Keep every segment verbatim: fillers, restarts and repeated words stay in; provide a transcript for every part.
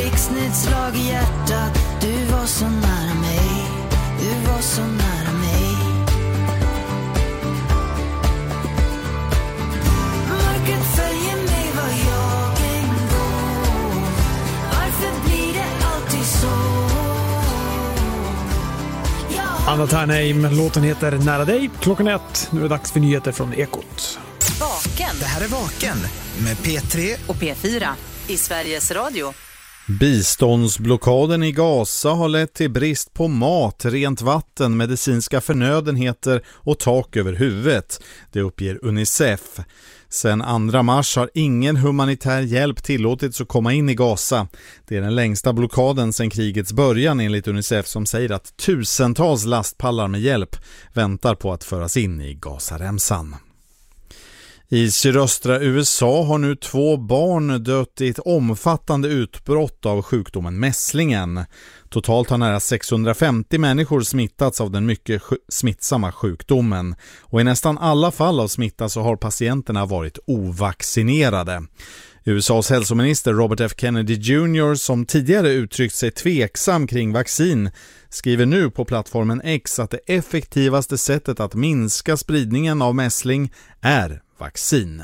blixtnedslag i hjärtat. Du var så nära mig, du var så nära mig. Mörkret följer mig var jag än går. Varför blir det alltid så? Anna Ternheim, låten heter Nära dig. Klockan är ett, nu är det dags för nyheter från Ekot. Vaken. Det här är Vaken med P tre och P fyra i Sveriges Radio. Biståndsblockaden i Gaza har lett till brist på mat, rent vatten, medicinska förnödenheter och tak över huvudet. Det uppger Unicef. Sen andra mars har ingen humanitär hjälp tillåtits att komma in i Gaza. Det är den längsta blockaden sedan krigets början enligt Unicef, som säger att tusentals lastpallar med hjälp väntar på att föras in i Gazaremsan. I sydöstra U S A har nu två barn dött i ett omfattande utbrott av sjukdomen mässlingen. Totalt har nära sexhundrafemtio människor smittats av den mycket smittsamma sjukdomen. Och i nästan alla fall av smitta så har patienterna varit ovaccinerade. U S A:s hälsominister Robert F. Kennedy junior, som tidigare uttryckt sig tveksam kring vaccin, skriver nu på plattformen X att det effektivaste sättet att minska spridningen av mässling är vaccin.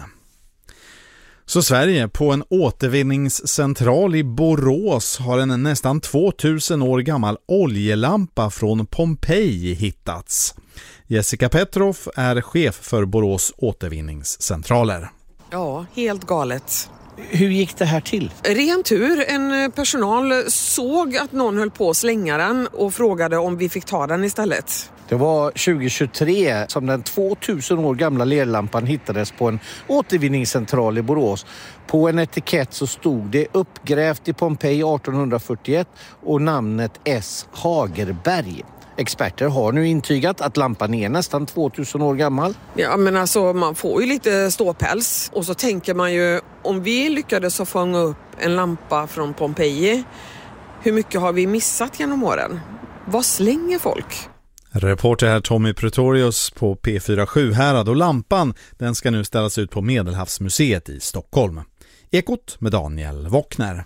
Så Sverige, på en återvinningscentral i Borås har en nästan tvåtusen år gammal oljelampa från Pompeji hittats. Jessica Petroff är chef för Borås återvinningscentraler. Ja, helt galet. Hur gick det här till? Ren tur. En personal såg att någon höll på att slänga den och frågade om vi fick ta den istället. Det var tjugohundratjugotre som den tvåtusen år gamla lerlampan hittades på en återvinningscentral i Borås. På en etikett så stod det uppgrävt i Pompeji artonhundrafyrtioett och namnet S. Hagerberg. Experter har nu intygat att lampan är nästan tvåtusen år gammal. Ja, men alltså man får ju lite ståpäls. Och så tänker man ju, om vi lyckades att fånga upp en lampa från Pompeji, hur mycket har vi missat genom åren? Vad slänger folk? Reporter här Tommy Pretorius på P fyra Sjuhärad, och lampan den ska nu ställas ut på Medelhavsmuseet i Stockholm. Ekot med Daniel Wockner.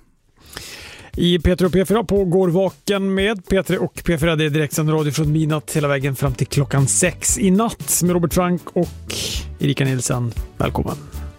I P tre och P fyra pågår Vaken med P tre och P fyra. Det är direktsänd radio från midnatt hela vägen fram till klockan sex i natt med Robert Frank och Erika Nilsson. Välkommen.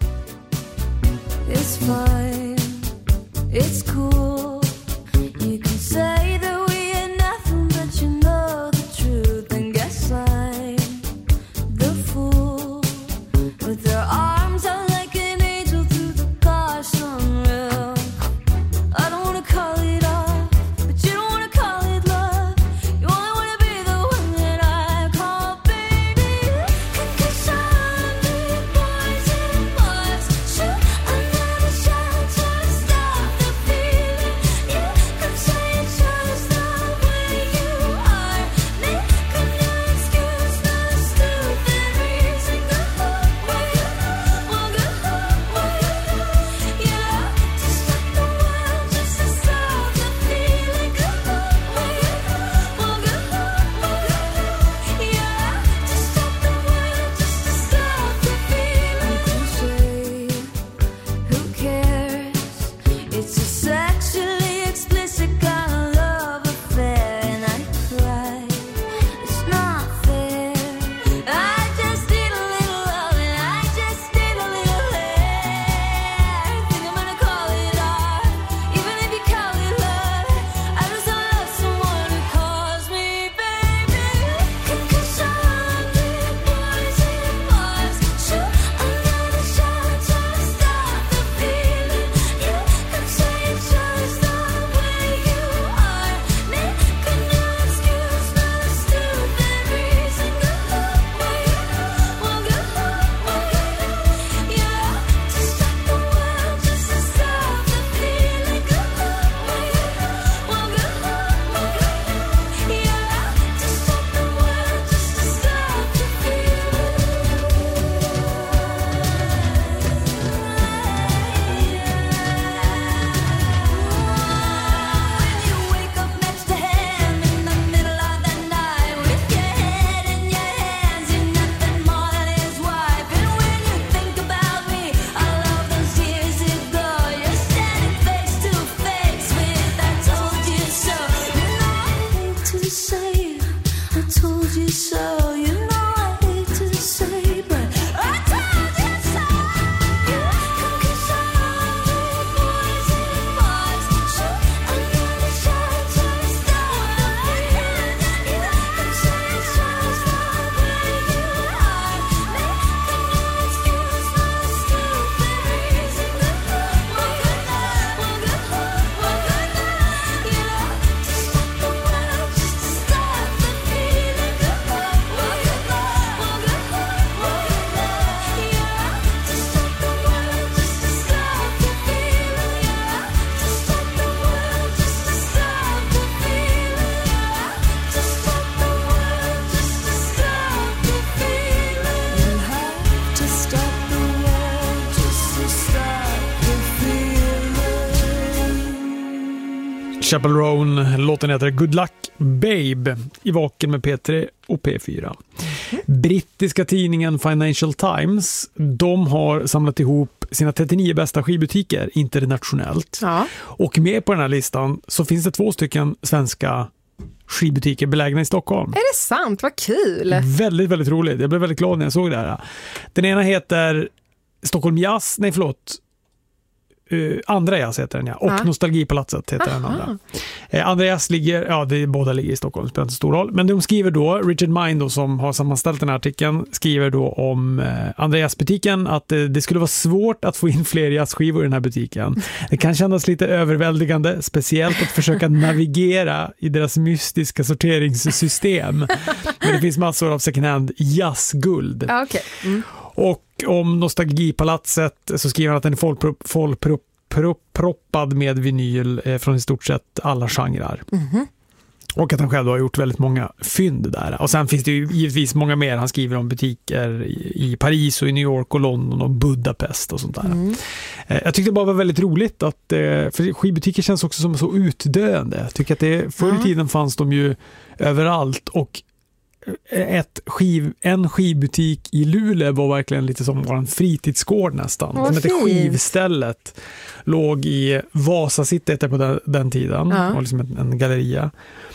It's fine, it's cool. You can say that we are nothing, but you know the truth. And guess I'm the fool with their arms out like an angel through the car sunroof. I don't wanna call it off, but you don't wanna call it love. You only wanna be the one that I call baby. Cause I'm the boys in Mars. Shoot another shot to stop the feeling. Chappell Roan. Låten heter Good Luck Babe. I vaken med P tre och P fyra. Mm. Brittiska tidningen Financial Times, de har samlat ihop sina trettionio bästa skivbutiker internationellt. Ja. Och med på den här listan så finns det två stycken svenska skivbutiker belägna i Stockholm. Är det sant? Vad kul! Väldigt, väldigt roligt. Jag blev väldigt glad när jag såg det här. Den ena heter Stockholm Jazz, nej förlåt. Uh, Andra Jazz heter den, ja. Och ja. Nostalgipalatset heter Aha. den andra. Uh, Andra Jazz ligger, ja det är, båda ligger i Stockholm, spelar inte stor roll. Men de skriver då, Richard Mind då, som har sammanställt den här artikeln, skriver då om uh, Andra Jazz-butiken att uh, det skulle vara svårt att få in fler jazzskivor i den här butiken. Det kan kännas lite överväldigande, speciellt att försöka navigera i deras mystiska sorteringssystem. Men det finns massor av second hand jazzguld. Uh, okay. mm. Och om Nostalgipalatset så skriver han att den är fullproppad med vinyl eh, från i stort sett alla genrer. Mm-hmm. Och att han själv har gjort väldigt många fynd där. Och sen finns det ju givetvis många mer. Han skriver om butiker i, i Paris och i New York och London och Budapest och sånt där. Mm. Eh, jag tyckte det bara var väldigt roligt att, eh, för skivbutiker känns också som så utdöende. Jag tycker att det, förr i tiden fanns de ju överallt och ett skiv, en skivbutik i Luleå var verkligen lite som vår fritidsgård nästan. Vad som hette fint. Skivstället. Låg i Vasa City på den, den tiden. Ja. Och liksom en, en galleria.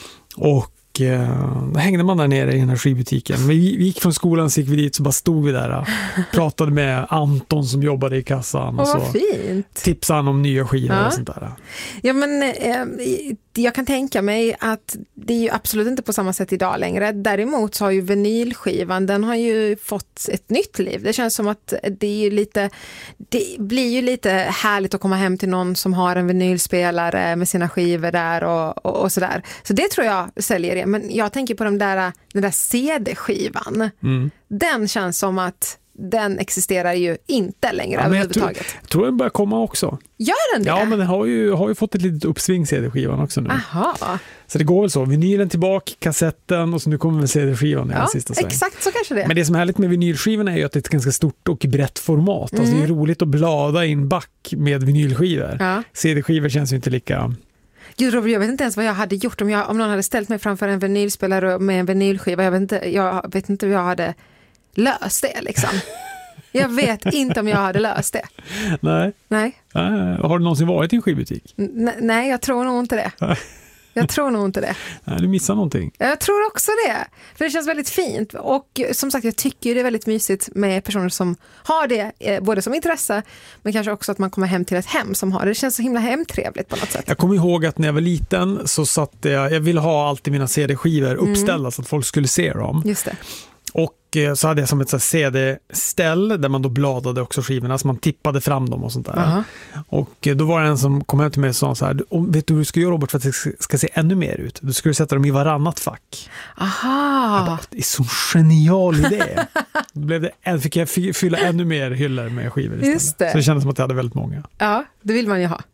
Och eh, då hängde man där nere i den här skivbutiken. Vi, vi gick från skolan, så gick vi dit, så bara stod vi där och pratade med Anton som jobbade i kassan. Och Åh, så vad fint. tipsade han om nya skivor Ja. och sånt där. Ja, men eh, jag kan tänka mig att det är ju absolut inte på samma sätt idag längre. Däremot så har ju vinylskivan, den har ju fått ett nytt liv. Det känns som att det är ju lite, det blir ju lite härligt att komma hem till någon som har en vinylspelare med sina skivor där och, och, och sådär. Så det tror jag säljer det. Men jag tänker på de där, den där C D-skivan. Mm. Den känns som att den existerar ju inte längre ja, överhuvudtaget. Jag, jag tror den börjar komma också. Gör den det? Ja, men den har ju, har ju fått ett litet uppsving C D-skivan också nu. Aha. Så det går väl så. Vinylen tillbaka, kassetten och så nu kommer väl C D-skivan i ja, den sista sväng. Exakt så kanske det. Men det som är härligt med vinylskivan är ju att det är ett ganska stort och brett format. Mm. Alltså det är roligt att blada in back med vinylskivor. Ja. C D-skivor känns ju inte lika... Gud Robert, jag vet inte ens vad jag hade gjort om, jag, om någon hade ställt mig framför en vinylspelare med en vinylskiva. Jag vet inte, jag vet inte hur jag hade löst det liksom. Jag vet inte om jag hade löst det. Nej. Nej. Äh, har du någonsin varit i en skivbutik? N- nej, jag tror nog inte det. Jag tror nog inte det. Nej, du missar någonting. Jag tror också det. För det känns väldigt fint. Och som sagt, jag tycker det är väldigt mysigt med personer som har det, eh, både som intresse, men kanske också att man kommer hem till ett hem som har det. Det känns så himla hemtrevligt på något sätt. Jag kommer ihåg att när jag var liten så satt jag, jag ville ha alltid mina C D-skivor uppställda mm. så att folk skulle se dem. Just det. Och så hade jag som ett så C D-ställ där man då bladade också skivorna så man tippade fram dem och sånt där. Uh-huh. Och då var det en som kom hem till mig och sa så här: vet du hur du ska göra, Robert, för att det ska se ännu mer ut? Du skulle sätta dem i varannat fack. Aha. Jag bara, det är så genial idé. Då blev det, fick jag fylla ännu mer hyllor med skivor istället. Just det. Så det kändes som att jag hade väldigt många. Ja, det vill man ju ha.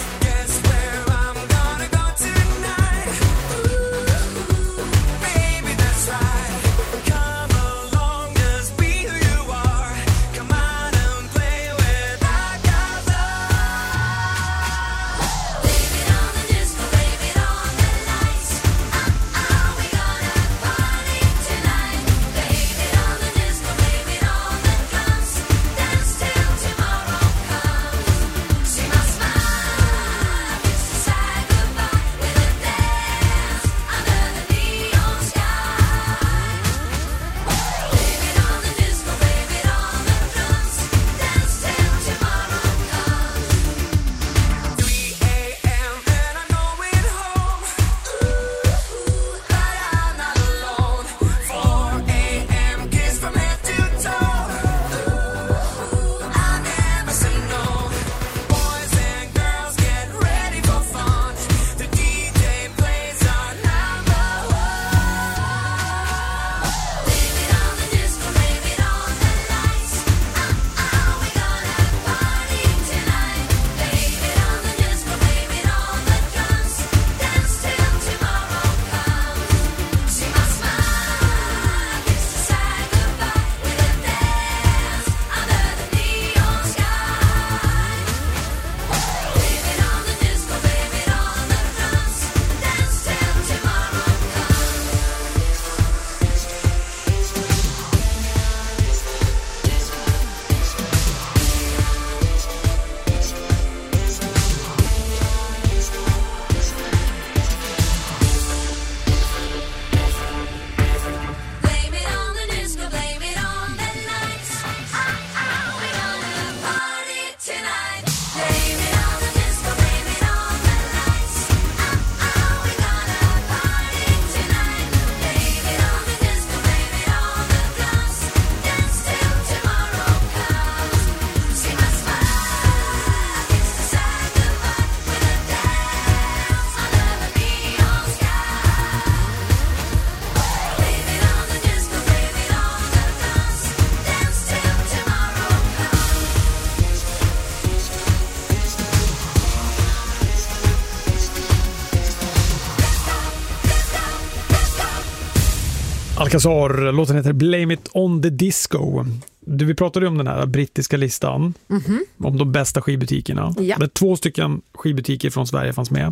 Baby Alcazar, låten heter Blame It On The Disco. Du, vi pratade ju om den här brittiska listan, mm-hmm. om de bästa skivbutikerna. Ja. Där två stycken skivbutiker från Sverige fanns med.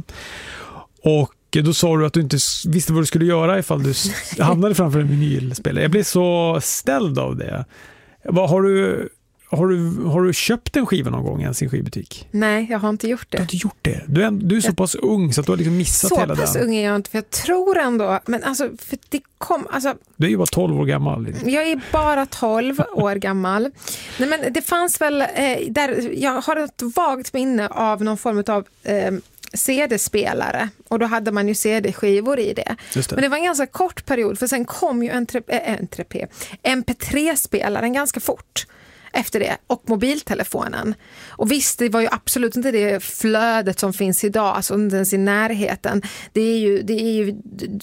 Och då sa du att du inte visste vad du skulle göra ifall du hamnade framför en vinylspelare. Jag blev så ställd av det. Vad har du... Har du, har du köpt en skiva någon gång i en sin skivbutik? Nej, jag har inte gjort det. Du har inte gjort det? Du är, du är så jag, pass ung så att du har liksom missat hela den. Så pass ung är jag inte, för jag tror ändå... Men alltså, för det kom... Alltså, du är ju bara tolv år gammal. Jag är bara tolv år gammal. Nej, men det fanns väl... Eh, där, jag har ett vagt minne av någon form av... Eh, C D-spelare, och då hade man ju C D-skivor i det. Just det. Men det var en ganska kort period, för sen kom ju en, äh, en M P tre-spelaren ganska fort efter det, och mobiltelefonen. Och visst, det var ju absolut inte det flödet som finns idag, alltså inte ens i närheten. Det är ju, det är ju,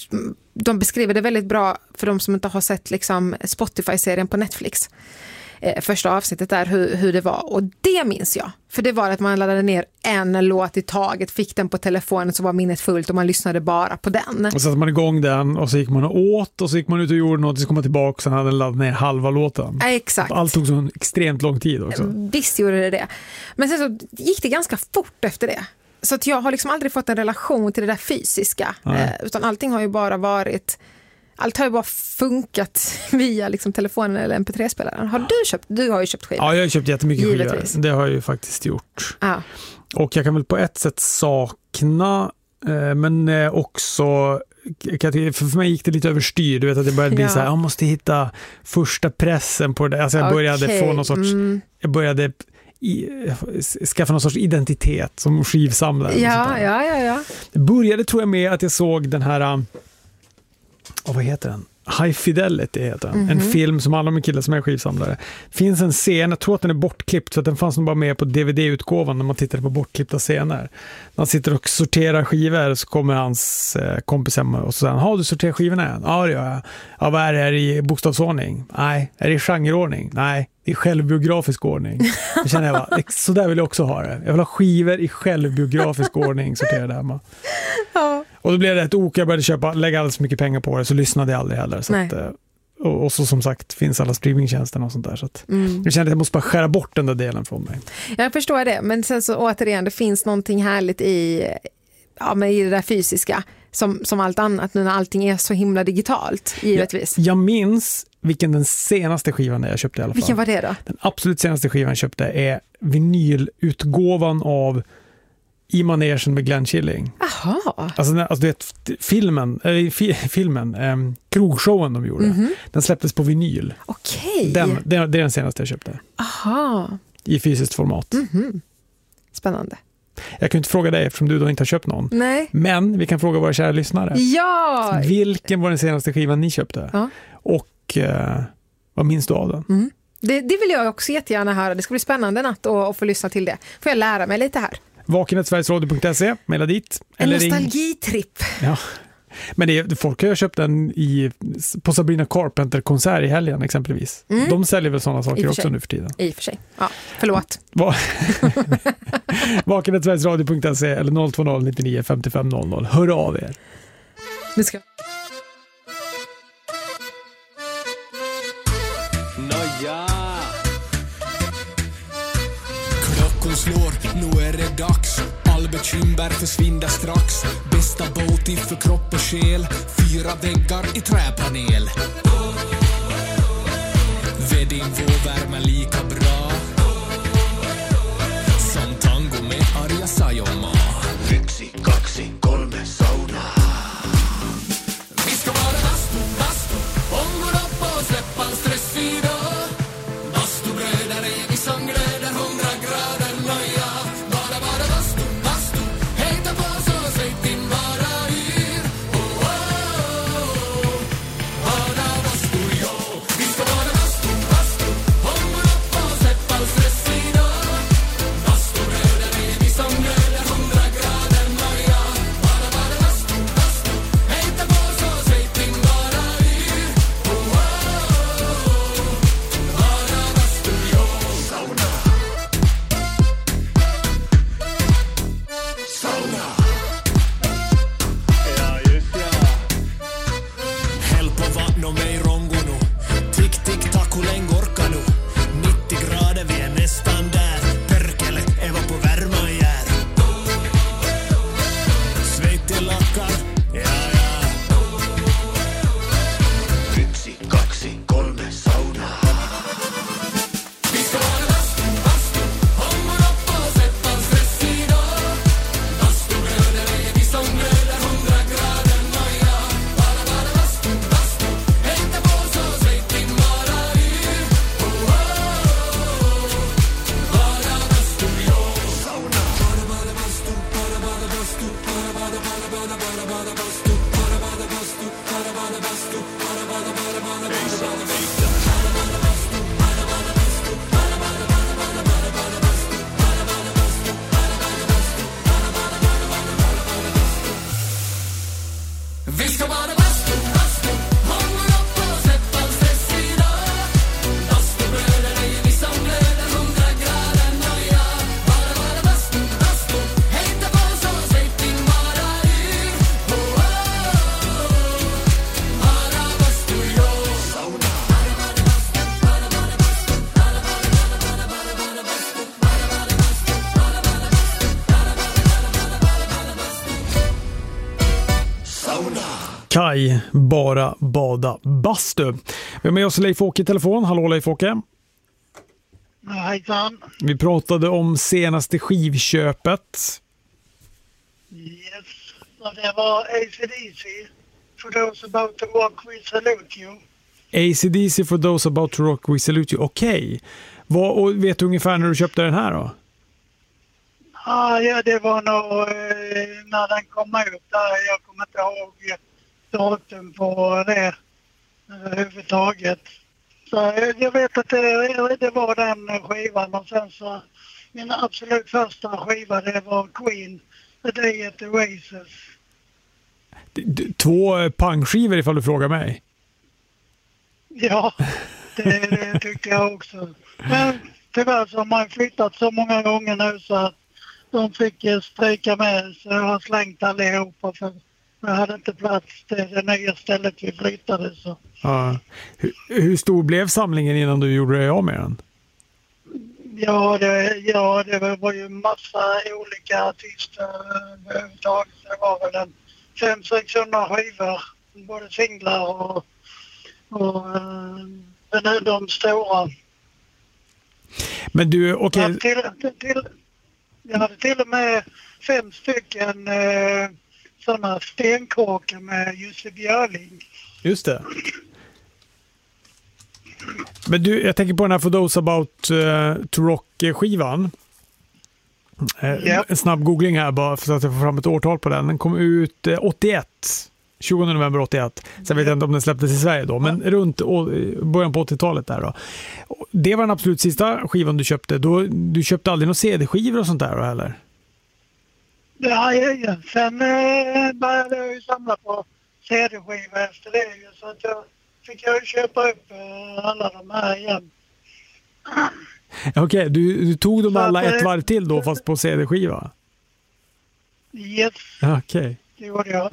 de beskriver det väldigt bra för de som inte har sett liksom Spotify-serien på Netflix. Första avsnittet där, hur, hur det var. Och det minns jag. För det var att man laddade ner en låt i taget, fick den på telefonen, så var minnet fullt och man lyssnade bara på den. Och så satte man igång den och så gick man och åt och så gick man ut och gjorde något och så kom man tillbaka och så hade den laddat ner halva låten. Ja, exakt. Allt tog så en extremt lång tid också. Visst gjorde det det. Men sen så gick det ganska fort efter det. Så att jag har liksom aldrig fått en relation till det där fysiska. Eh, utan allting har ju bara varit... Allt har ju bara funkat via liksom telefonen eller M P tre-spelaren. Har du köpt? Du har ju köpt skivor. Ja, jag har köpt jättemycket Givetvis. skivor. Det har jag ju faktiskt gjort. Ah. Och jag kan väl på ett sätt sakna, eh, men eh, också... För, för mig gick det lite överstyr. Du vet att det började bli ja. så här, jag måste hitta första pressen på det. Alltså jag började okay. få någon sorts... Mm. Jag började... I, skaffa någon sorts identitet som skivsamlare. Ja, ja, ja, ja. Det började tror jag med att jag såg den här... Och vad heter den? High Fidelity heter den. Mm-hmm. En film som handlar om en kille som är skivsamlare. Finns en scen, jag tror att den är bortklippt, så att den fanns nog bara med på D V D-utgåvan när man tittade på bortklippta scener. När han sitter och sorterar skivor så kommer hans eh, kompis hem och så säger han, har du sorterat skivorna än? Ja, det gör jag. Ja, vad är det? Är det i bokstavsordning? Nej. Är det i genreordning? Nej. Det är självbiografisk ordning. Jag känner jag bara, så där vill jag också ha det. Jag vill ha skivor i självbiografisk ordning sorterade hemma. Ja. Och då blev det ett ok, jag började köpa, lägga alldeles mycket pengar på det, så lyssnade jag aldrig heller. Så att, och, och så som sagt finns alla streamingtjänster och sånt där. Så att mm. jag kände att jag måste bara skära bort den där delen från mig. Jag förstår det, men sen så återigen, det finns någonting härligt i, ja, men i det där fysiska som, som allt annat nu när allting är så himla digitalt, givetvis. Jag, jag minns vilken den senaste skivan jag köpte i alla fall. Vilken var det då? Den absolut senaste skivan jag köpte är vinylutgåvan av I manegen med Glenn Killing. Aha. Alltså, alltså det är filmen, äh, fi, filmen äh, krogshowen de gjorde. Mm-hmm. Den släpptes på vinyl. Okej. Den, det, det är den senaste jag köpte. Aha. I fysiskt format. Mm-hmm. Spännande. Jag kan inte fråga dig eftersom du då inte har köpt någon. Nej. Men vi kan fråga våra kära lyssnare. Ja! Vilken var den senaste skivan ni köpte? Ja. Och äh, vad minns du av den? Mm. Det, det vill jag också jättegärna höra. Det ska bli spännande natt att, att få lyssna till det. Får jag lära mig lite här. vaken snabel-a sverigesradio punkt se, mejla dit. En nostalgitripp. Ja. Men det, folk har ju köpt den i, på Sabrina Carpenter-konsert i helgen exempelvis. Mm. De säljer väl sådana saker också nu för tiden. I och för sig. Ja, förlåt. Va- vaken snabel-a sverigesradio punkt se eller noll två noll nio nio fem fem noll noll. Hör av er. Nu ska Nåja. Klockan slår, nu är det dags. All bekymmer försvinner strax. Bästa båt för kropp och själ. Fyra väggar i träpanel. Vedin får värma lika bra som tango med Arja Saijonmaa. Yksi, kaksi, kolme, sauna. Vi ska vara bastu, bastu. Ångon upp och släppa en stress idag. Bastubröder är vi som glöder hundra grader nöja. Bara, bara bastu, bastu. Hejta på så sätt din vara yr. Oh, oh, oh. Bara bastu, ja. Vi ska vara bastu, bastu. Ångon upp och Kaj, bara bada bastu. Vi har med oss Leif-Åke i telefon. Hallå Leif-Åke. Hejsan. Vi pratade om senaste skivköpet. Yes, och det var A C D C. For those about to rock, we salute you. A C D C for those about to rock, we salute you. Okej. Okay. Och vet du ungefär när du köpte den här då? Ah, ja, det var nog eh, när den kom ut där. Jag kommer inte ihåg datum på det överhuvudtaget. Så jag, jag vet att det, det var den skivan, och sen så min absolut första skiva, det var Queen, A Day at the Races. Två pangskivor ifall du frågar mig. Ja, det, det tyckte jag också. Men tyvärr så har man flyttat så många gånger nu så att de fick stryka med, så jag har slängt allihopa för jag hade inte plats till det nya stället vi flyttade. Så. Ja. Hur, hur stor blev samlingen innan du gjorde det av med den? Ja, det, ja, det var ju massa olika artister överhuvudtaget. Det var väl en fem sexhundra skivor, både singlar och, och äh, de stora. Men du, okej. Okay. Jag, jag hade till och med fem stycken äh, sådana stenkråkor med Jussi Björling. Just det. Men du, jag tänker på den här For Those About uh, to Rock-skivan. Uh, yep. En snabb googling här bara för att jag får fram ett årtal på den. Den kom ut uh, åttioett. tjugonde november åttioett. Sen vet jag inte om den släpptes i Sverige då, men runt å, början på åttiotalet där då. Det var den absolut sista skivan du köpte. Då, du köpte aldrig några C D-skivor och sånt där då, eller? Ja, ja, ja. Sen eh, började jag ju samla på C D-skivor efter det. Så att jag fick jag köpa upp eh, alla de här igen. Okej, okay, du, du tog dem så alla att, ett varv till då, fast på C D-skiva? Yes. Okej. Okay. Det gjorde jag.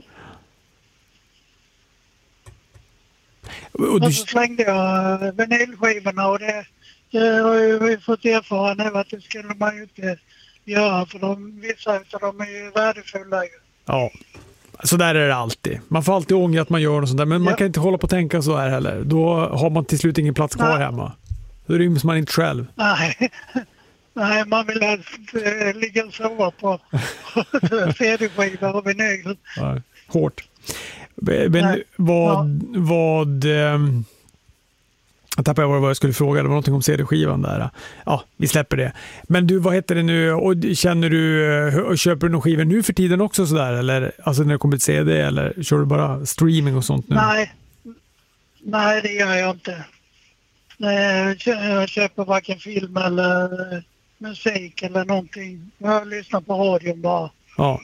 Och, och, du... och så slängde jag vinylskivorna, och det, det har ju fått erfara nu att det skulle man ju inte göra, för de, vissa av dem är ju värdefulla. Ja, så där är det alltid. Man får alltid ångra att man gör något sånt där, men man ja. kan inte hålla på att tänka så här heller. Då har man till slut ingen plats kvar Nej. hemma. Då ryms man inte själv. Nej, Nej man vill äh, ligga och sova på C D-skivor och vinyl. Ja, hårt. Men Nej. vad... Ja. vad ähm... Jag tappade vad jag skulle fråga. Det var någonting om C D-skivan där. Ja, vi släpper det. Men du, vad heter det nu? Och känner du, köper du någon skivor nu för tiden också sådär? Eller alltså när det kommer till C D, eller kör du bara streaming och sånt nu? Nej, Nej det gör jag inte. Jag köper varken film eller musik eller någonting. Jag lyssnar på radion bara. Ja.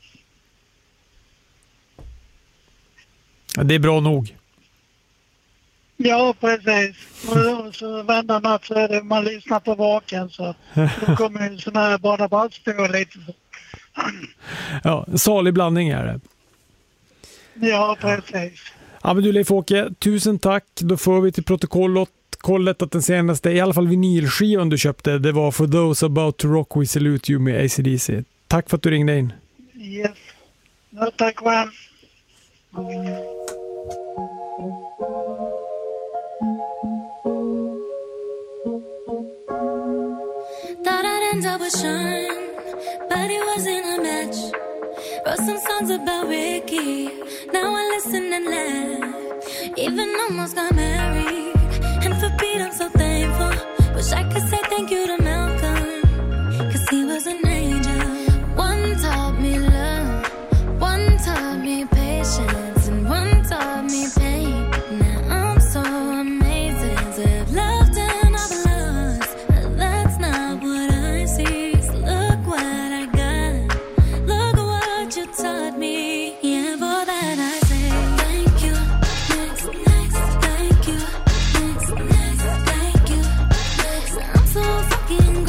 Det är bra nog. Ja, precis. Och så vända natt så är det, man lyssnar på vaken, så då kommer ju sådana här bara badstå lite. Ja, en salig blandning är det. Ja, precis. Ja, men du Leif-Åke, tusen tack. Då får vi till protokollet kollet att den senaste, i alla fall vinylskivan du köpte, det var For Those About to Rock, We Salute You med A C D C. Tack för att du ringde in. Yes. Ja, tack själv. Thought I'd end up with Sean, but it wasn't a match. Wrote some songs about Ricky, now I listen and laugh. Even almost got married, and for Pete I'm so thankful. Wish I could say thank you to Malcolm, cause he was an angel. One taught me love, one taught me patience, and one taught me pain. Now I'm so amazing to have loved and I've lost, but that's not what I see. So look what I got, look what you taught me. Yeah, for that I say thank you. Next, next, thank you. Next, next, thank you. Next, I'm so fucking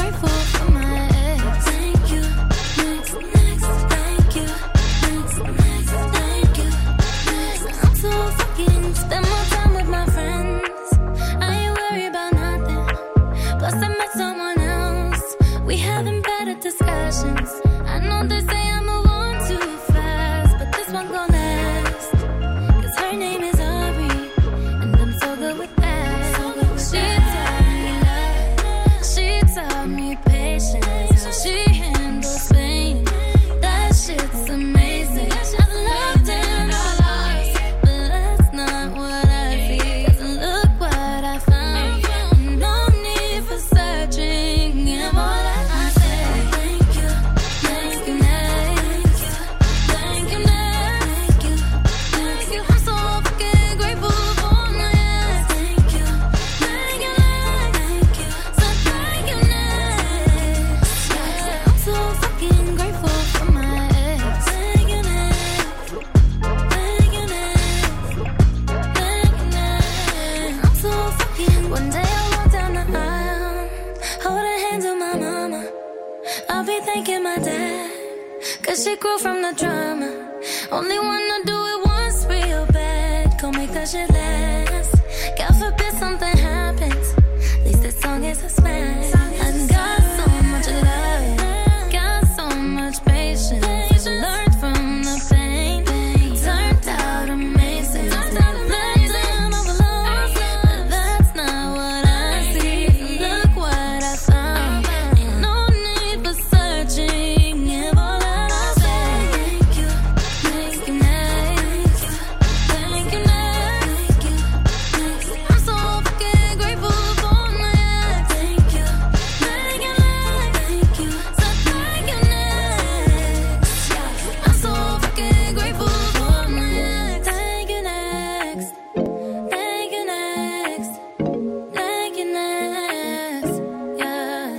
Cause she grew from the drama. Only wanna do it once real bad. Go make that shit last. God forbid something happens. At least this song is a smash. I got so much love, got so much patience. Learned from the pain, turned out amazing. Blazing overload, but that's not what I see. Look what I found. Ain't no need for searching. Give all that I say. Thank you, thank you next. Thank you next. I'm so fucking grateful for next. Thank you, thank you next. Thank you, so thank you next. I'm so fucking grateful for next. Thank you next. Thank you next. Thank you next. Yeah.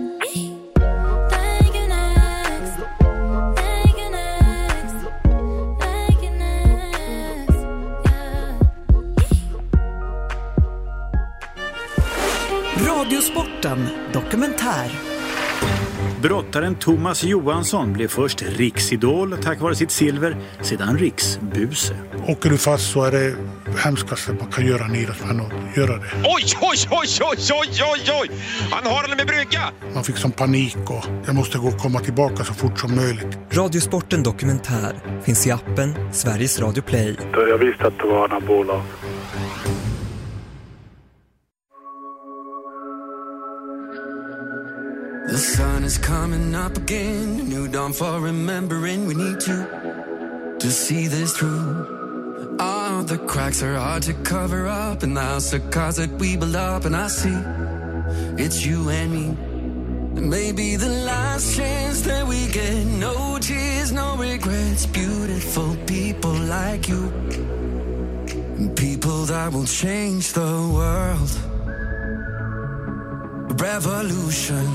Thank you next. Thank you next. Thank you next. Yeah. Radiosporten dokumentär. Brottaren Thomas Johansson blev först riksidol tack vare sitt silver, sedan riksbuse. Åker du fast så är det hemskaste man kan göra en idrottsman att göra det. Oj, oj, oj, oj, oj, oj, oj! Han har den med brygga! Man fick som panik och jag måste gå och komma tillbaka så fort som möjligt. Radiosporten dokumentär finns i appen Sveriges Radio Play. Jag visste att det var anabola. The sun is coming up again, a new dawn for remembering we need to to see this through. All the cracks are hard to cover up, and the house of cards that we build up, and I see it's you and me. Maybe the last chance that we get, no tears, no regrets. Beautiful people like you, people that will change the world. Revolution.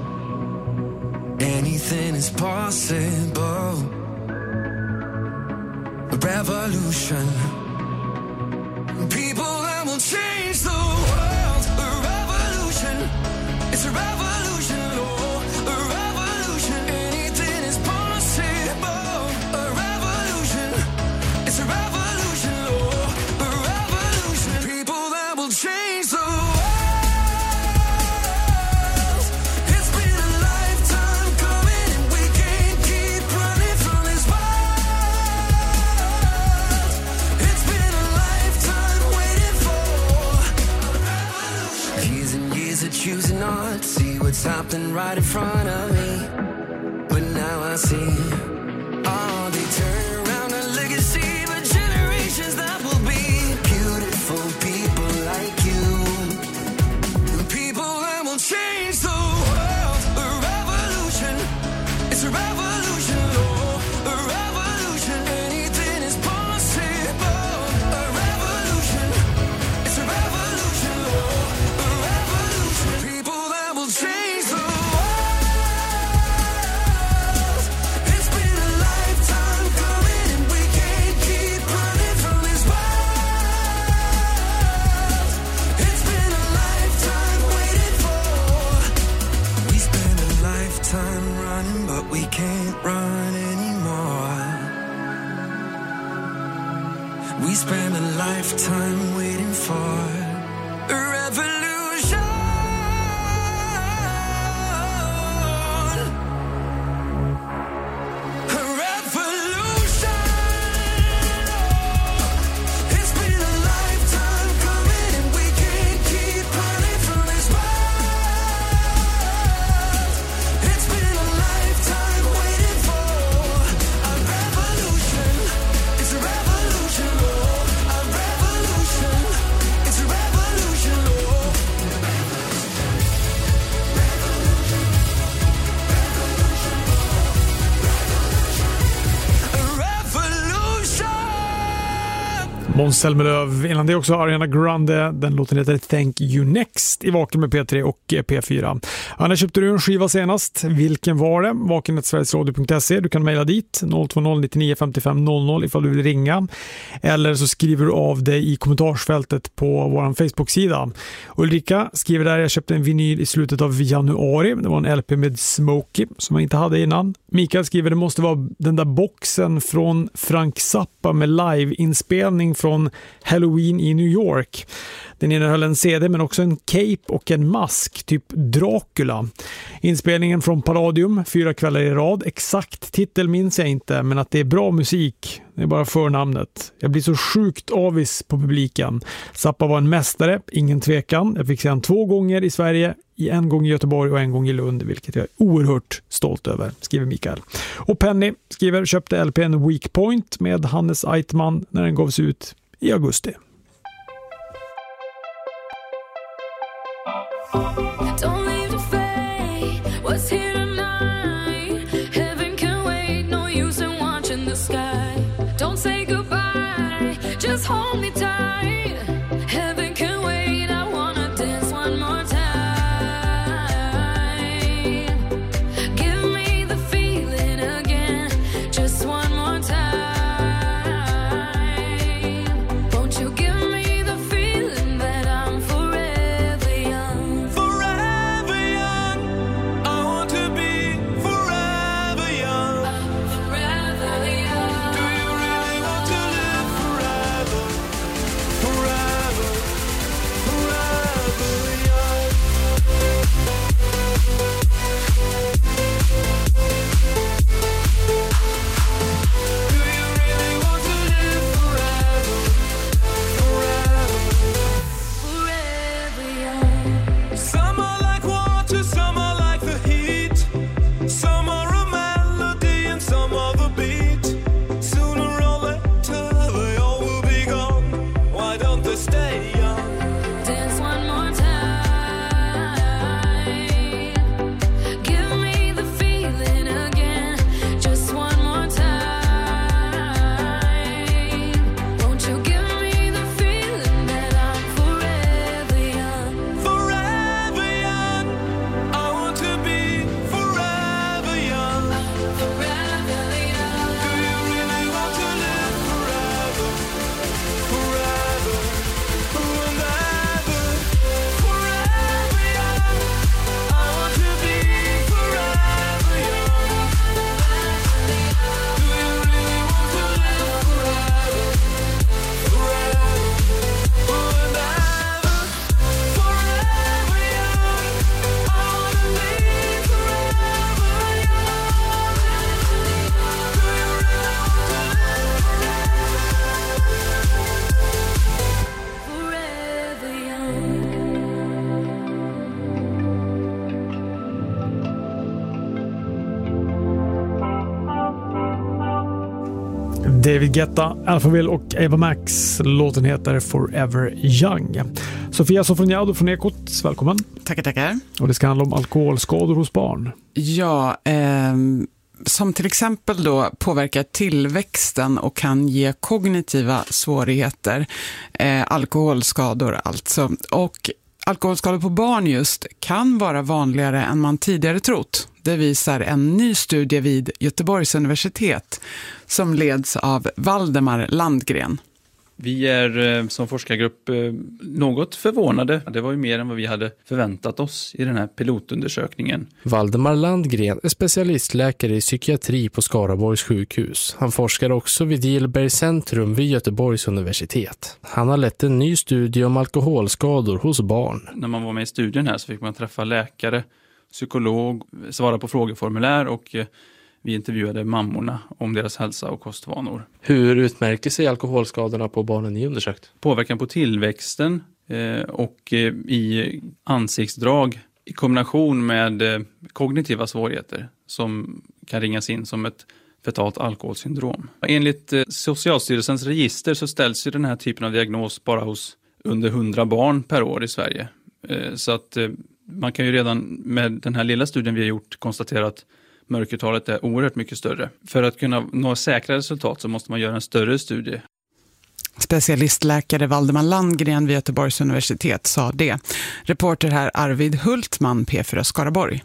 Anything is possible. A revolution. People that will change the world. A revolution. It's a revolution, Lord. A revolution. Anything is possible. A revolution. It's a revolution, Lord. A revolution. People that will change the world. Choosing not to see what's happening right in front of me, but now I see all they turn around a legacy, but generations that will be beautiful people like you, people that will change the world. A revolution, it's a revolution, Lord. A revolution, anything is possible. A revolution, it's a revolution, Lord. A revolution. People that will change the world. It's been a lifetime coming, and we can't keep running from this world. It's been a lifetime waiting for. We spent a lifetime running, but we can't run anymore. We spent a lifetime waiting for a revolution. It's a revolution, Lord. Måns Zelmerlöw, innan det också Ariana Grande, den låten heter Thank You Next i Vaken med P tre och P fyra. Annars köpte du en skiva senast, vilken var det? vaken snabel-a sverigesradio punkt se, du kan mejla dit noll två noll nittionio femtiofem noll noll ifall du vill ringa, eller så skriver du av dig i kommentarsfältet på vår Facebook-sida. Ulrika skriver där, jag köpte en vinyl i slutet av januari, det var en L P med Smokey som jag inte hade innan. Mikael skriver, det måste vara den där boxen från Frank Zappa med live-inspelning från Halloween i New York. Den innehöll en C D men också en cape och en mask, typ Dracula. Inspelningen från Palladium, fyra kvällar i rad. Exakt titel minns jag inte, men att det är bra musik, det är bara förnamnet. Jag blir så sjukt avis på publiken. Zappa var en mästare, ingen tvekan. Jag fick se han två gånger i Sverige, i en gång i Göteborg och en gång i Lund, vilket jag är oerhört stolt över, skriver Mikael. Och Penny skriver, köpte L P:n Weak Point med Hannes Eitman när den gavs ut i augusti. Don't leave the fate, what's here tonight? Heaven can wait, no use in watching the sky. Don't say goodbye, just hold me tight. Heaven can wait, I wanna dance one more time. Give me the feeling again, just one more time. Won't you give me the feeling that I'm forever young? Forever young, I want to be forever young. Forever young. Do you really want to live forever? Forever, forever young. Do you really want to live forever? Forever, Forever young. some are like water, some are like the heat. Some are a melody and some are the beat. Sooner or later they all will be gone. Why don't they stay young? Dance one more time. Give me the feeling again, just one more time. Won't you give me the feeling that I'm forever young? Forever young, I want to be forever young. Forever young. Do you really want to live forever? Forever, and ever. Forever young, I want to be forever young. Do you really want to live forever? Forever, and ever. Forever young, I want to be forever young. Do you really want to live Forever young. David Guetta, Alphaville och Ava Max. Låten heter Forever Young. Sofia Sofroniado från Ekot, välkommen. Tackar, tackar. Och det ska handla om alkoholskador hos barn. Ja, eh, som till exempel då påverkar tillväxten och kan ge kognitiva svårigheter. Eh, alkoholskador alltså. Och alkoholskador på barn just kan vara vanligare än man tidigare trott. Det visar en ny studie vid Göteborgs universitet som leds av Valdemar Landgren. Vi är som forskargrupp något förvånade. Det var ju mer än vad vi hade förväntat oss i den här pilotundersökningen. Valdemar Landgren är specialistläkare i psykiatri på Skaraborgs sjukhus. Han forskar också vid Gillbergs centrum vid Göteborgs universitet. Han har lett en ny studie om alkoholskador hos barn. När man var med i studien här så fick man träffa läkare, psykolog, svara på frågeformulär och vi intervjuade mammorna om deras hälsa och kostvanor. Hur utmärker sig alkoholskadorna på barnen ni undersökt? Påverkan på tillväxten eh, och eh, i ansiktsdrag i kombination med eh, kognitiva svårigheter som kan ringas in som ett fetalt alkoholsyndrom. Enligt eh, Socialstyrelsens register så ställs ju den här typen av diagnos bara hos under hundra barn per år i Sverige. Eh, så att eh, man kan ju redan med den här lilla studien vi har gjort konstatera att mörkertalet är oerhört mycket större. För att kunna nå säkra resultat så måste man göra en större studie. Specialistläkare Valdemar Landgren vid Göteborgs universitet sa det. Reporter här Arvid Hultman, P fyra Skaraborg.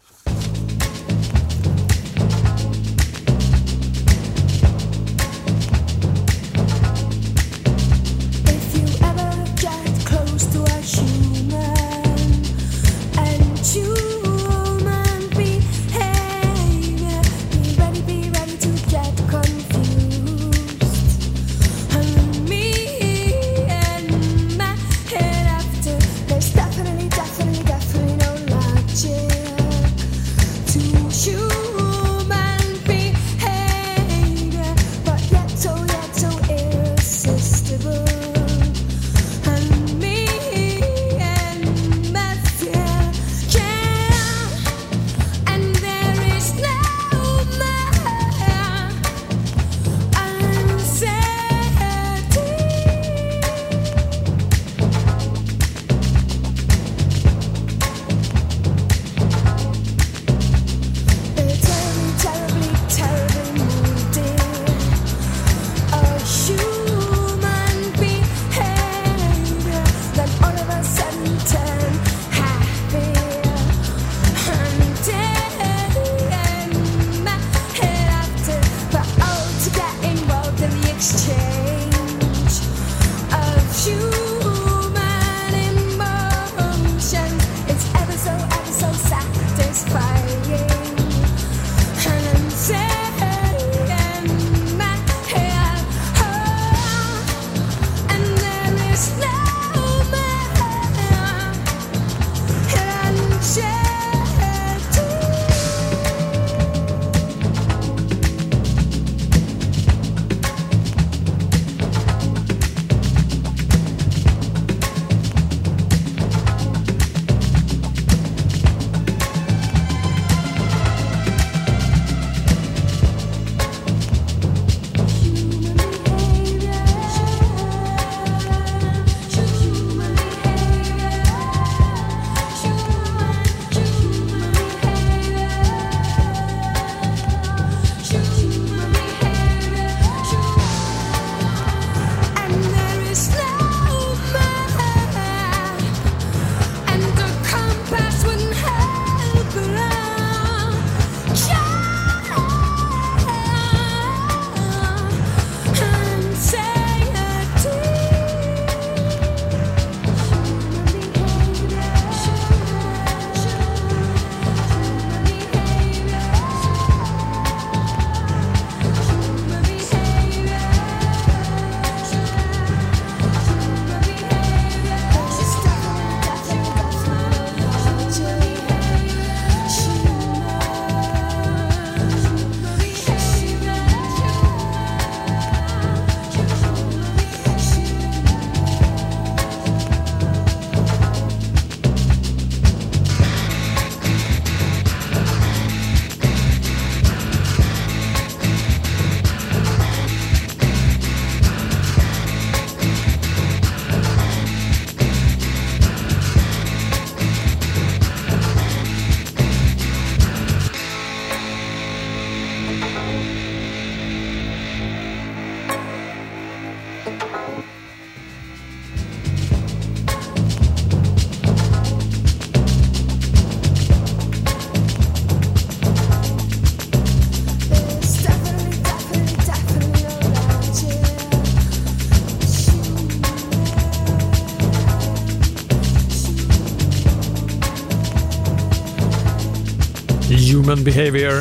Human Behavior,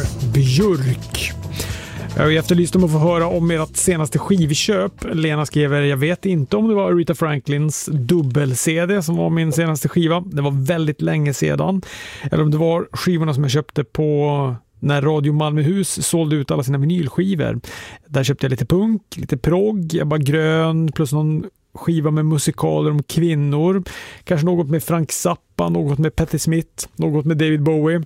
Björk. Jag efterlyste om att få höra om ert senaste skivköp. Lena skriver, jag vet inte om det var Aretha Franklins dubbel-C D som var min senaste skiva. Det var väldigt länge sedan. Eller om det var skivorna som jag köpte på när Radio Malmöhus sålde ut alla sina vinylskivor. Där köpte jag lite punk, lite progg, jag bara grön plus någon skiva med musikaler om kvinnor. Kanske något med Frank Zappa, något med Patti Smith, något med David Bowie.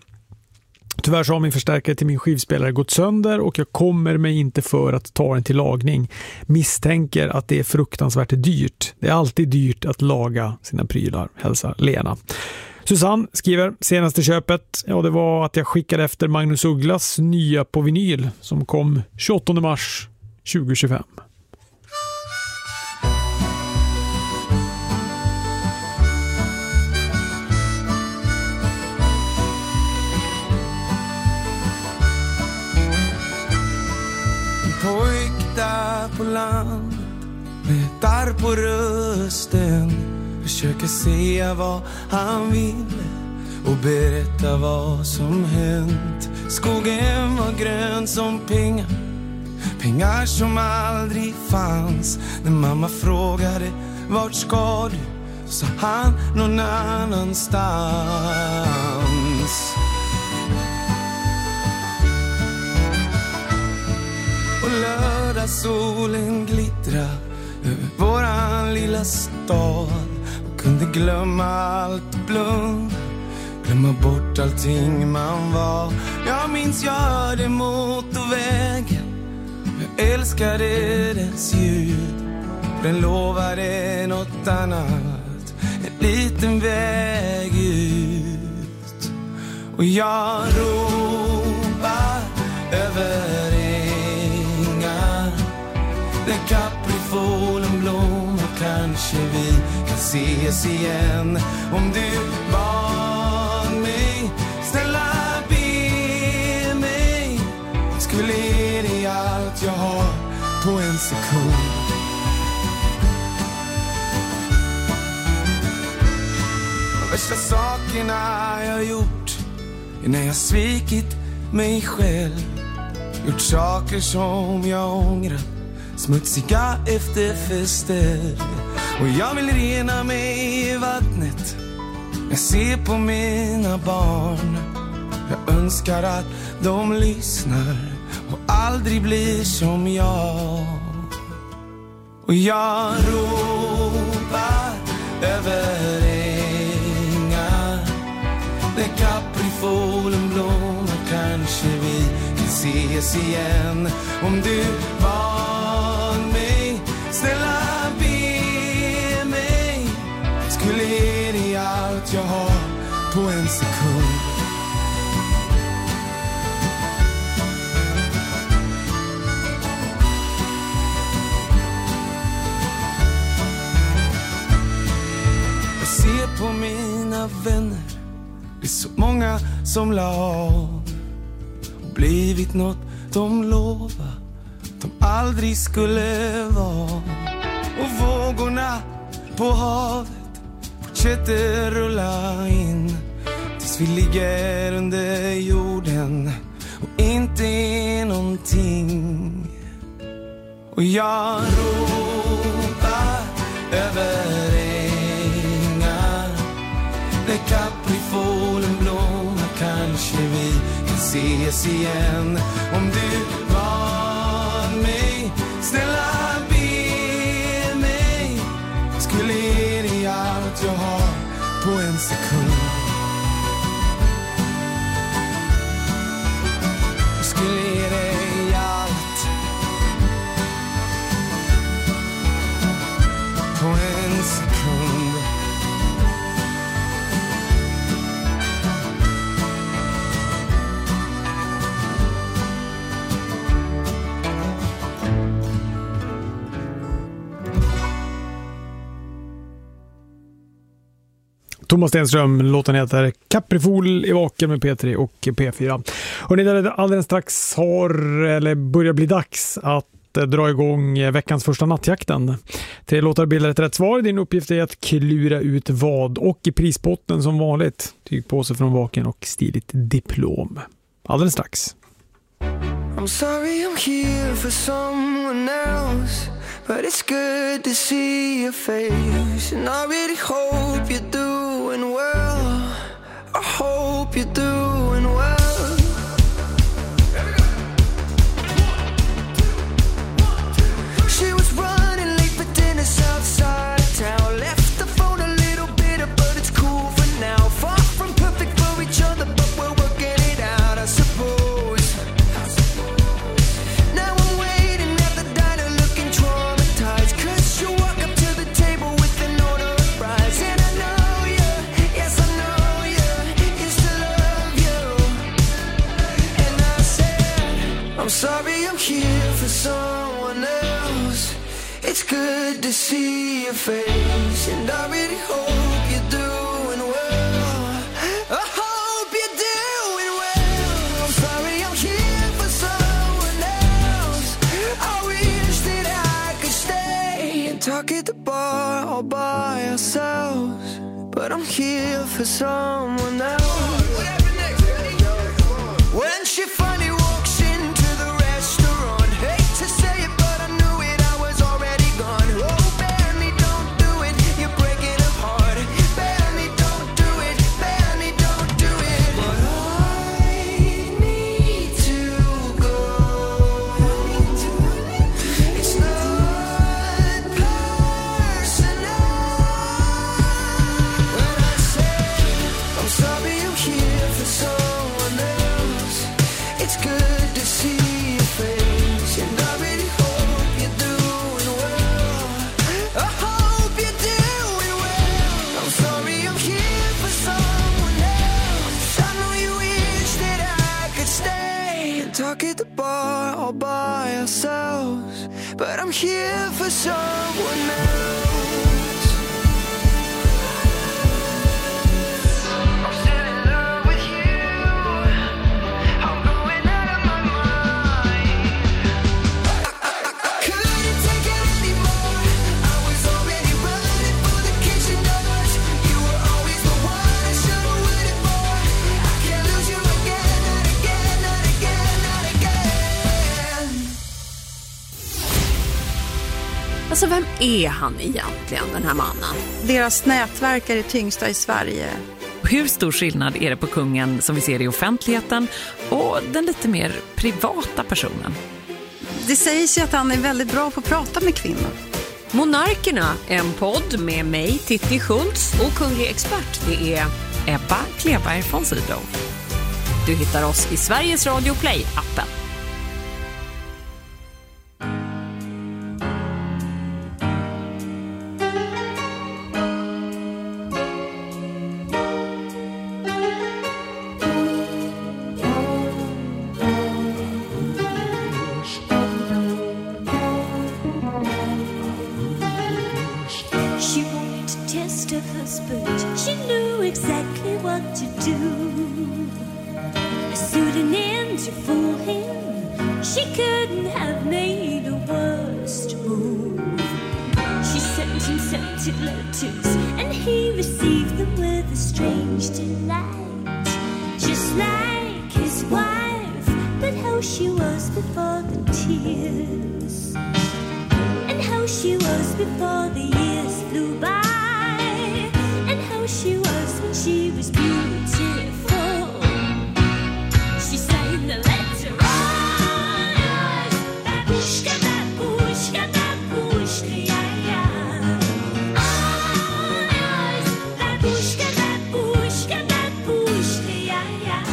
Tyvärr så har min förstärkare till min skivspelare gått sönder och jag kommer mig inte för att ta den till lagning. Misstänker att det är fruktansvärt dyrt. Det är alltid dyrt att laga sina prylar, hälsar Lena. Susanne skriver, senaste köpet, ja det var att jag skickade efter Magnus Ugglas nya på vinyl som kom tjugoåttonde mars tjugohundratjugofem. där på land med darr på rösten, försöker säga vad han vill och berätta vad som hänt. Skogen var grön som pengar, pengar som aldrig fanns. När mamma frågade vart ska du, sa han någon annanstans. Och lördagssolen glittra över våran lilla stad. Man kunde glömma allt blund, glömma bort allting man var. Jag minns jag hörde motorvägen, jag älskade dess ljud. Den lovade något annat, en liten väg ut. Och jag ropar över ängar där kaprifolen blommar. Kanske vi kan ses igen. Om du bad mig, snälla be mig, skulle ge dig allt jag har på en sekund. De värsta sakerna jag gjort är när jag svikit mig själv. Gjort saker som jag ångrar, smutsiga efterfester. Och jag vill rena mig i vattnet, jag ser på mina barn. Jag önskar att de lyssnar och aldrig blir som jag. Och jag ropar över ängar där kaprifolen blommar. Kanske vi kan ses igen. Om du bad mig, snälla be mig, skulle ge dig allt jag har på en sekund. Jag ser på mina vänner, det är så många som la av och blivit något de lovar de aldrig skulle vara. Och vågorna på havet fortsätter rulla in tills vi ligger under jorden och inte är någonting. Och jag ropar över ängar där kaprifolen blommar. Kanske vi kan ses igen. Om du bad mig, snälla be mig, skulle ge dig allt jag har på en sekund. Jag skulle ge dig allt på en sekund. Thomas Stenström, låten heter Kaprifol i vaken med P tre och P fyra. Och ni där alldeles strax har, eller börjar bli dags att dra igång veckans första nattjakten. Tre låtar bildar ett rätt svar. Din uppgift är att klura ut vad, och i prispotten som vanligt tygpåse från vaken och stiligt diplom. Alldeles strax. I'm sorry I'm here for someone else, but it's good to see your face. And I really hope you're doing well, I hope you're doing well. She was running late for dinner outside town. Left the phone a little bitter, but it's cool for now. Far from perfect for each other, but we're working it out, I suppose. Now I'm waiting at the diner looking traumatized, 'cause you walk up to the table with an order of fries. And I know you, yes I know you, used to love you. And I said, I'm sorry I'm here for someone else. It's good to see your face, and I really hope you're doing well. I hope you're doing well. I'm sorry I'm here for someone else. I wish talk at the bar all by ourselves, but I'm here for someone else. When she finally walks into the restaurant, hate to say it, but I knew it, I was already gone. Oh, bear me, don't do it, you're breaking up hard. Bear me, don't do it, bear me, don't do it. But I need to go. It's not personal. When I say I'm sorry, I'm here for someone else. It's good to see your face, and I really hope you're doing well. I hope you're doing well. I'm sorry, I'm here for someone else. I know you wish that I could stay and talk at the bar all by ourselves, but I'm here for someone else. I'm still in love with you. I'm going out of my mind. I couldn't take it anymore. I was already running for the kitchen doors. You were always the one I should have waited for. I can't lose you again, not again, not again, not again. Alltså, vem är han egentligen, den här mannen? Deras nätverk är det tyngsta i Sverige. Hur stor skillnad är det på kungen som vi ser i offentligheten och den lite mer privata personen? Det sägs ju att han är väldigt bra på att prata med kvinnor. Monarkerna, en podd med mig, Titti Schultz, och kunglig expert, det är Ebba Kleberg von Sydow. Du hittar oss i Sveriges Radio Play-appen. She wanted to test her husband. She knew exactly what to do. Suiting in to fool him. She couldn't have made a worse move. She sent him scented letters, and he received them with a strange delight. Just like his wife, but how she was before the tears. And how she was before the years flew by, and how she was when she was beautiful. She signed the letter, oh, yes, babushka, babushka, babushka, yeah, yeah. Oh, yes, babushka, babushka, babushka, yeah, yeah.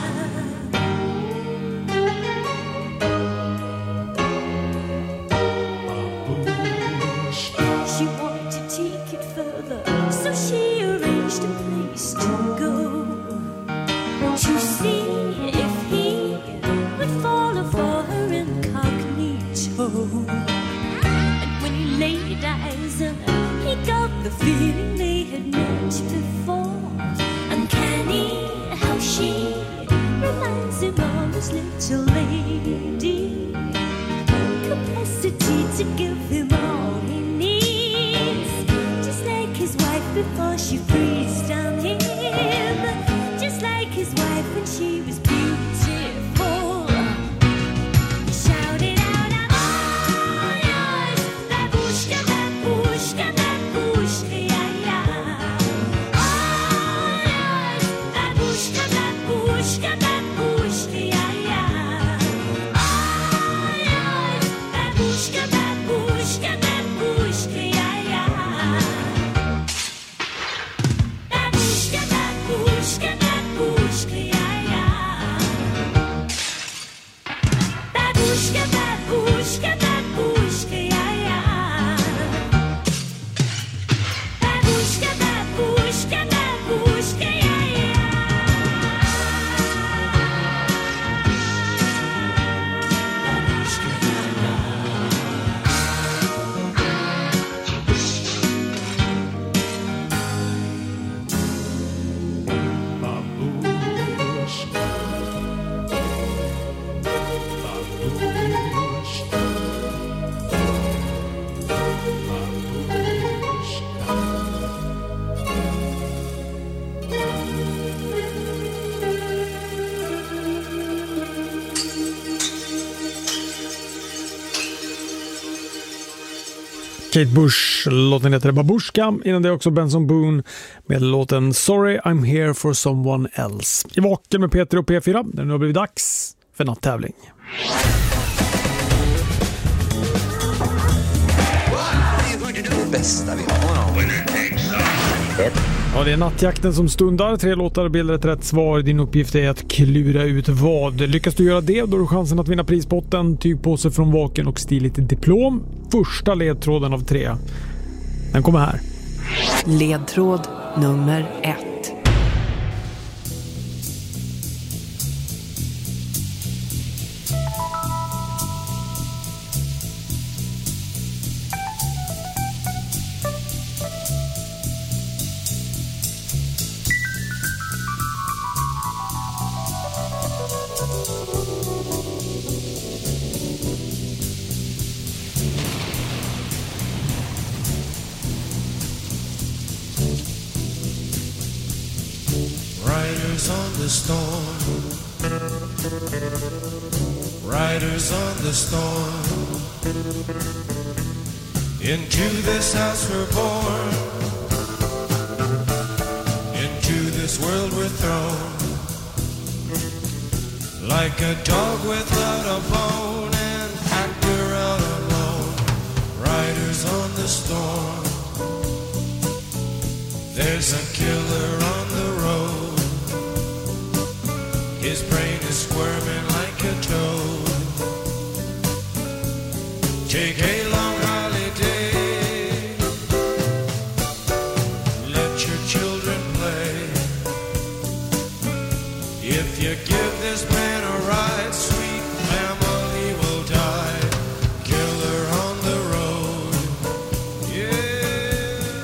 She wanted to take it further, so she arranged a place to go, to see if he would follow for her incognito. And when he laid eyes on her, he got the feeling they had met before. Uncanny how she reminds him of his little lady. Capacity to give him all he needs, just like his wife before she freezed down him, just like his wife when she was beautiful. He shouted out, oh, yes, babushka, babushka, babushka, yeah, yeah. Oh, yes, babushka, babushka, babushka, yeah, yeah. Oh, yes, babushka, babushka, babushka, yeah, yeah. Babushka, babushka, babushka, yeah, yeah. Kate Bush, låten heter Babushka. Innan det också Benson Boone med låten Sorry I'm Here For Someone Else. I Vaken med Peter och P fyra, där nu har blivit dags för natttävling. Det bästa vi har. Ja, det är nattjakten som stundar. Tre låtar bildar ett rätt svar. Din uppgift är att klura ut vad. Lyckas du göra det, då har du chansen att vinna prispotten, tygpåse från Vaken och stiligt diplom. Första ledtråden av tre. Den kommer här. Ledtråd nummer ett. Riders on the storm. Riders on the storm. Into this house we're born. Into this world we're thrown. Like a dog without a bone, an actor out alone. Riders on the storm. There's a killer on the road. His brain is squirming like a toad. Take a long holiday. Let your children play. If you give this man a ride, sweet family will die. Killer on the road. Yeah.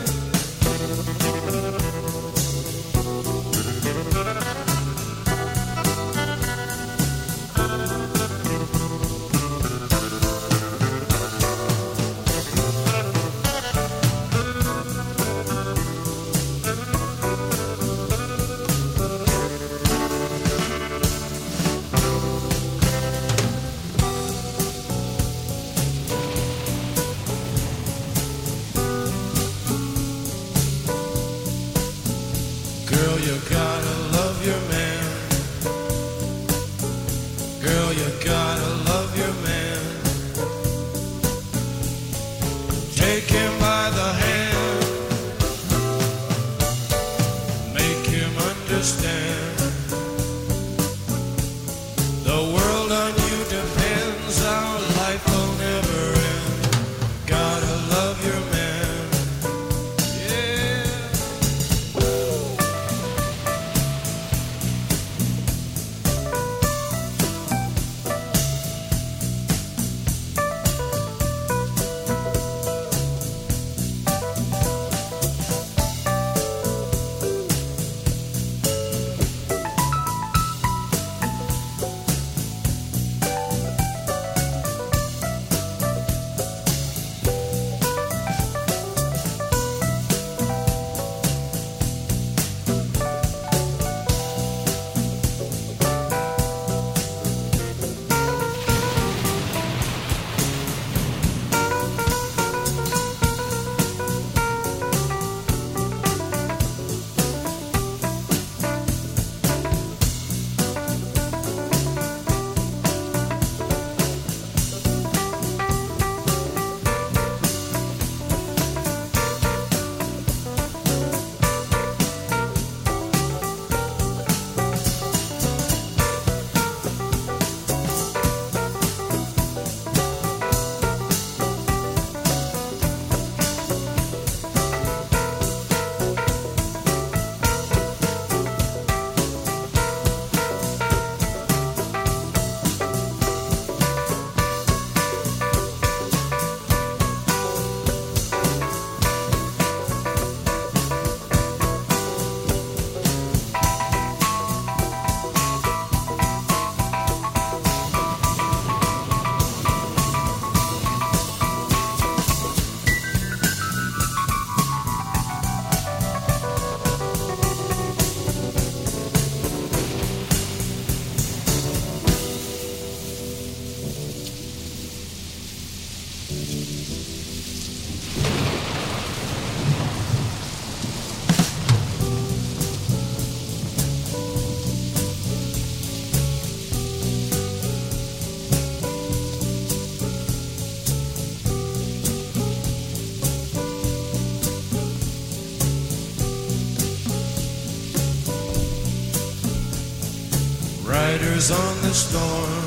Riders on the storm,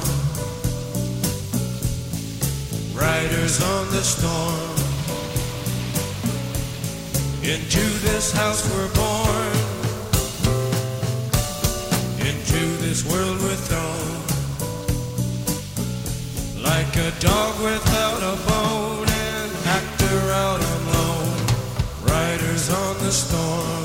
riders on the storm. Into this house we're born, into this world we're thrown. Like a dog without a bone, an actor out on loan. Riders on the storm.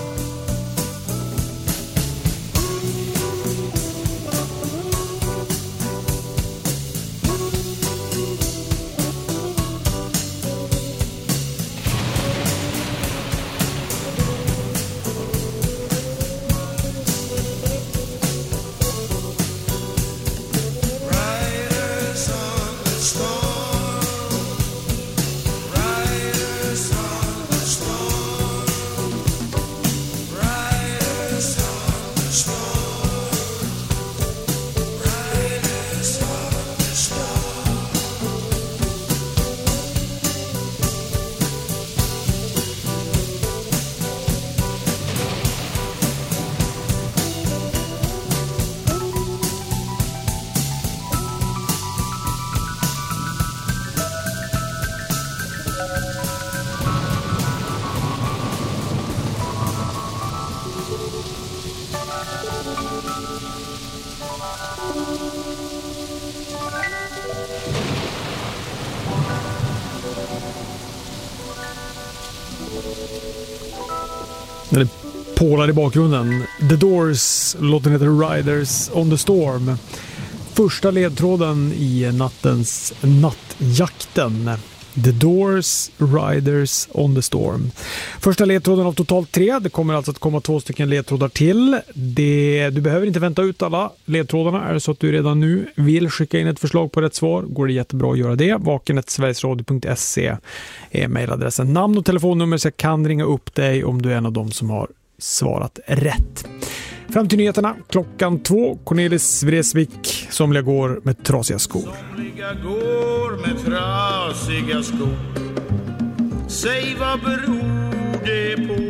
När det pålar i bakgrunden. The Doors, låten heter Riders on the Storm. Första ledtråden i nattens nattjakten. The Doors, Riders on the Storm. Första ledtråden av totalt tre. Det kommer alltså att komma två stycken ledtrådar till. Det, du behöver inte vänta ut alla ledtrådarna. Är det så att du redan nu vill skicka in ett förslag på rätt svar, går det jättebra att göra det. vaken snabel-a sverigesradio punkt se är mejladressen. Namn och telefonnummer så jag kan ringa upp dig om du är en av dem som har svarat rätt. Fram till nyheterna klockan två. Cornelis Vreeswijk, somliga går med trasiga skor. Somliga går med trasiga skor. Säg vad beror det på?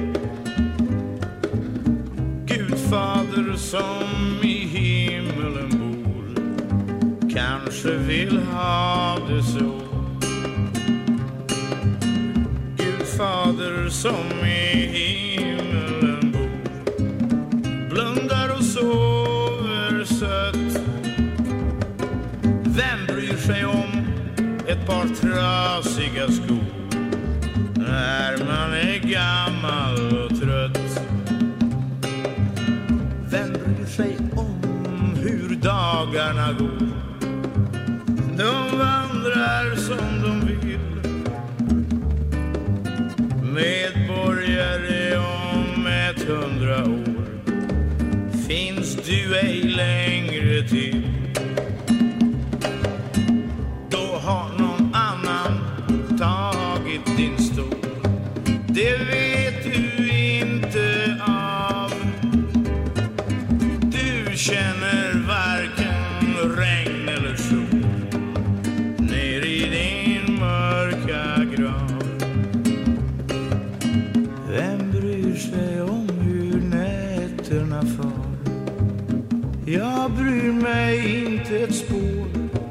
Gudfader som i himmelen bor kanske vill ha det så. Gudfader som i himmelen bor blundar och sover sött. Vem bryr sig om ett par trasiga skor när man är gammal och trött? Vem bryr sig om hur dagarna går? De vandrar som de vill. Medborgare om ett hundra år finns du ej längre till. Då har någon annan tagit din stol. Det vet du inte av. Du känner varken regn eller sol ner i din mörka grav. Vem bryr sig om hur nätterna far? Jag bryr mig inte ett spår.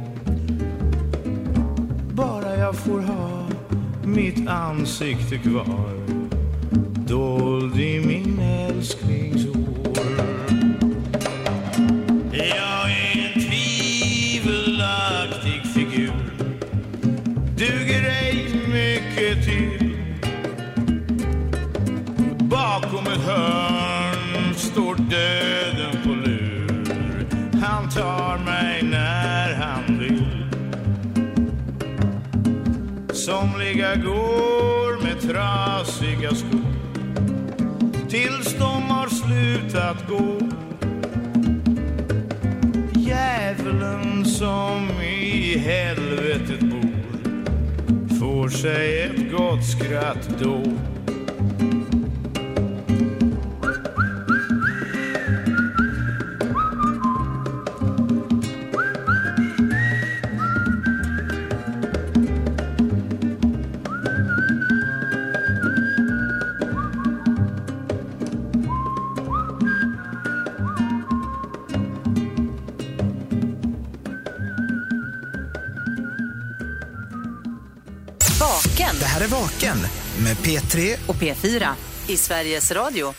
Bara jag får ha mitt ansikte kvar dold i min älsklingshår. Jag är en tvivelaktig figur, duger ej mycket till. Bakom ett hörn står döden på lur. Han tar mig när han vill. Somliga går med trasiga skor tills de har slutat gå. Djävulen som i helvetet bor får sig ett gott skratt då. Det här är Vaken med P tre och P fyra i Sveriges Radio.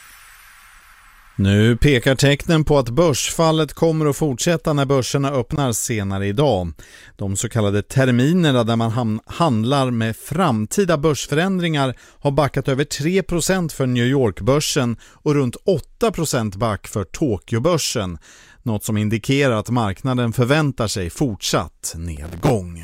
Nu pekar tecknen på att börsfallet kommer att fortsätta när börserna öppnar senare idag. De så kallade terminerna där man handlar med framtida börsförändringar har backat över tre procent för New York-börsen och runt åtta procent back för Tokyo-börsen. Något som indikerar att marknaden förväntar sig fortsatt nedgång.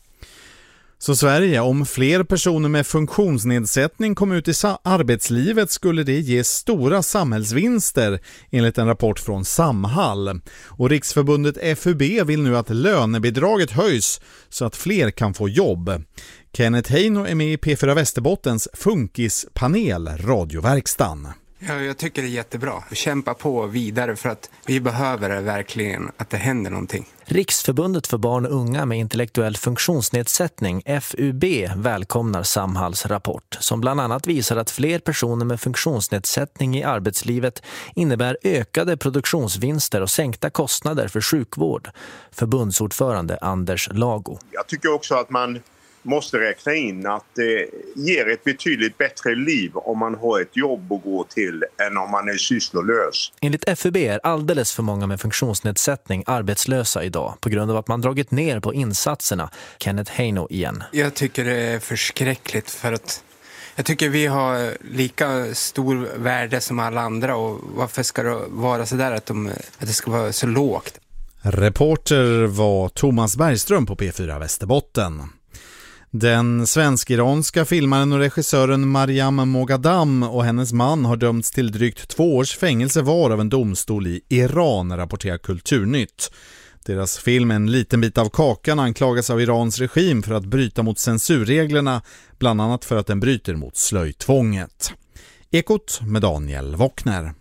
Så Sverige, om fler personer med funktionsnedsättning kom ut i arbetslivet skulle det ge stora samhällsvinster enligt en rapport från Samhall. Och Riksförbundet F U B vill nu att lönebidraget höjs så att fler kan få jobb. Kenneth Heino är med i P fyra Västerbottens funkispanel Radioverkstan. Ja, jag tycker det är jättebra. Kämpa på vidare för att vi behöver det verkligen att det händer någonting. Riksförbundet för barn och unga med intellektuell funktionsnedsättning, F U B, välkomnar Samhalls rapport som bland annat visar att fler personer med funktionsnedsättning i arbetslivet innebär ökade produktionsvinster och sänkta kostnader för sjukvård. Förbundsordförande Anders Lago. Jag tycker också att man måste räkna in att det ger ett betydligt bättre liv om man har ett jobb att gå till än om man är sysslolös. Enligt F U B är alldeles för många med funktionsnedsättning arbetslösa idag på grund av att man dragit ner på insatserna. Kenneth Heino igen. Jag tycker det är förskräckligt för att jag tycker vi har lika stor värde som alla andra och varför ska det vara så där att, de, att det ska vara så lågt? Reporter var Thomas Bergström på P fyra Västerbotten. Den svensk-iranska filmaren och regissören Mariam Moghadam och hennes man har dömts till drygt två års fängelse var av en domstol i Iran, rapporterar Kulturnytt. Deras film En liten bit av kakan anklagas av Irans regim för att bryta mot censurreglerna, bland annat för att den bryter mot slöjtvånget. Ekot med Daniel Wockner.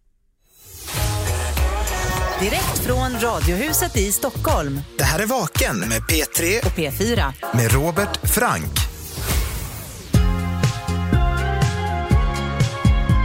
Direkt från Radiohuset i Stockholm. Det här är Vaken med P tre och P fyra med Robert Frank.